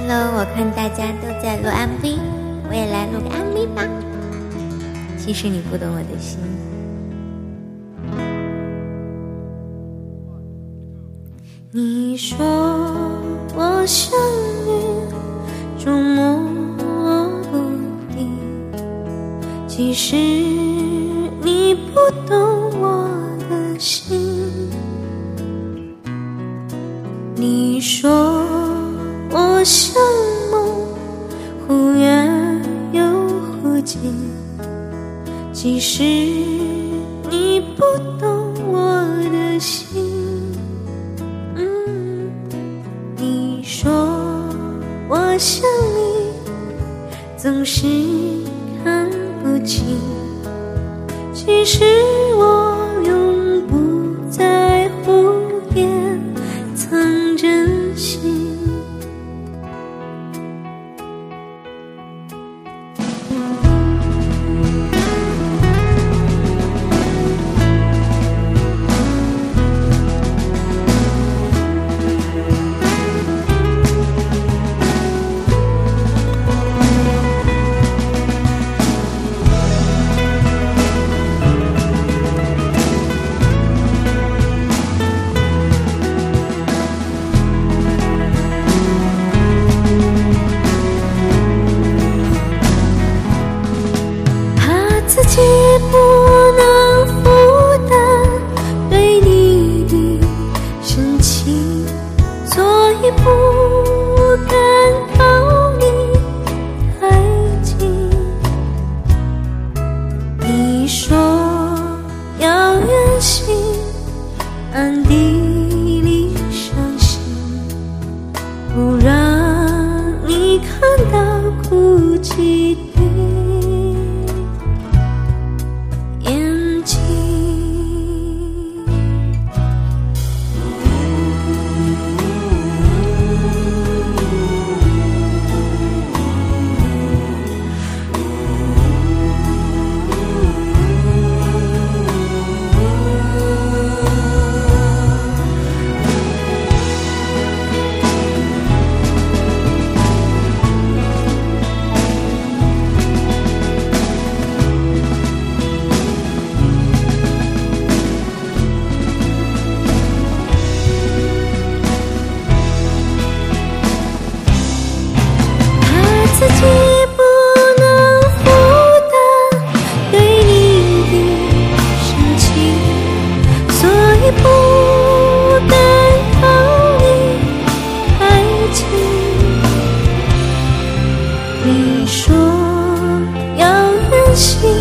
Hello， 我看大家都在录 MV， 我也来录个 MV 吧。其实你不懂我的心。你说我像云，捉摸不定，其实你不懂我的心。你说我像梦，忽远又忽近，其实你不懂我的心。你说我像你，总是看不清，其实我永不在乎也藏真心。自己不能负担对你的深情，所以不敢靠你太近。你说要远行，暗地里伤心，不让你看到哭泣的眼睛。自己不能负担对你的深情，所以不敢靠你太近。你说要远行，